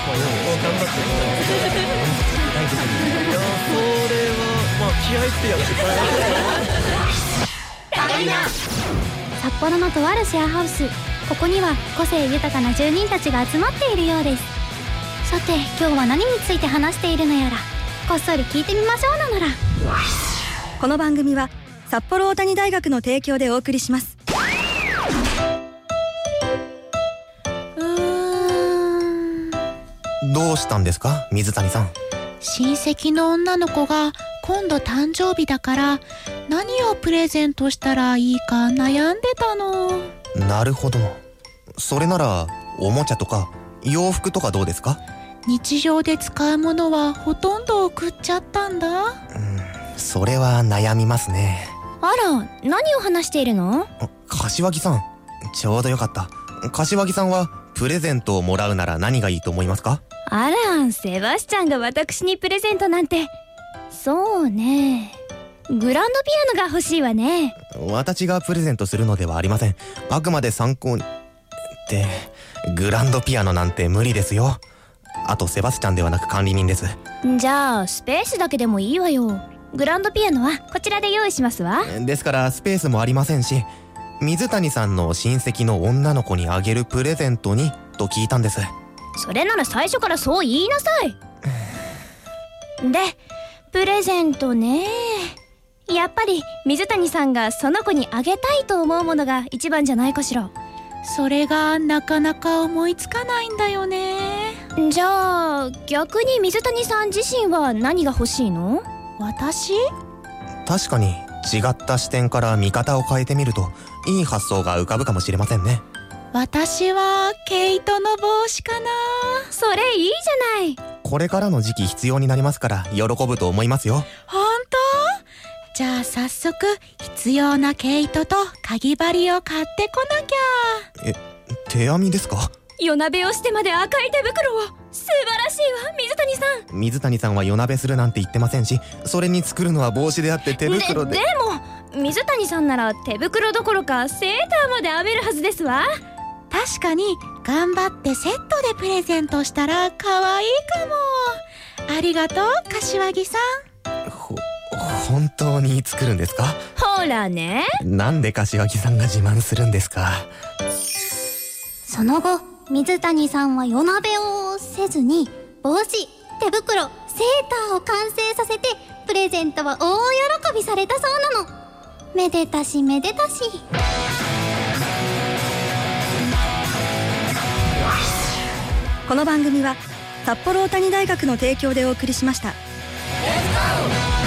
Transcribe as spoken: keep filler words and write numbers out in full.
頑張ってみたいいやそれはまあ気合いってやつ札幌のとあるシェアハウス、ここには個性豊かな住人たちが集まっているようです。さて今日は何について話しているのやら、こっそり聞いてみましょうなのら。 この番組は札幌大谷大学の提供でお送りします。 うーんどうしたんですか水谷さん。 親戚の女の子が今度誕生日だから何をプレゼントしたらいいか悩んでたの。 なるほど。それならおもちゃとか洋服とかどうですか？ 日常で使うものはほとんど送っちゃったんだ。 うん、それは悩みますね。 あら、何を話しているの？ 柏木さん、ちょうどよかった。柏木さんはプレゼントをもらうなら何がいいと思いますか？ あら、セバスチャンが私にプレゼントなんて。そうね、グランドピアノが欲しいわね。 私がプレゼントするのではありません。あくまで参考に。ってグランドピアノなんて無理ですよ。あとセバスチャンではなく管理人です。 じゃあスペースだけでもいいわよ。グランドピアノはこちらで用意しますわ。 ですからスペースもありませんし、水谷さんの親戚の女の子にあげるプレゼントにと聞いたんです。 それなら最初からそう言いなさいで、プレゼントね、やっぱり水谷さんがその子にあげたいと思うものが一番じゃないかしら。 それがなかなか思いつかないんだよね。 じゃあ逆に水谷さん自身は何が欲しいの？ 私？ 確かに違った視点から見方を変えてみるといい発想が浮かぶかもしれませんね。 私は毛糸の帽子かな。 それいいじゃない。 これからの時期必要になりますから喜ぶと思いますよ。 ほんと？じゃあ早速必要な毛糸とかぎ針を買ってこなきゃ。 え、手編みですか？ 夜鍋をしてまで赤い手袋を。素晴らしいわ水谷さん。 水谷さんは夜鍋するなんて言ってませんし、それに作るのは帽子であって手袋で。 で、でも水谷さんなら手袋どころかセーターまで編めるはずですわ。 確かに頑張ってセットでプレゼントしたら可愛いかも。ありがとう柏木さん。 ほ、本当に作るんですか？ ほらね。 なんで柏木さんが自慢するんですか？ その後水谷さんは夜鍋をせずに帽子、手袋、セーターを完成させてプレゼントは大喜びされたそうなの。めでたしめでたし。 この番組は札幌大谷大学の提供でお送りしました。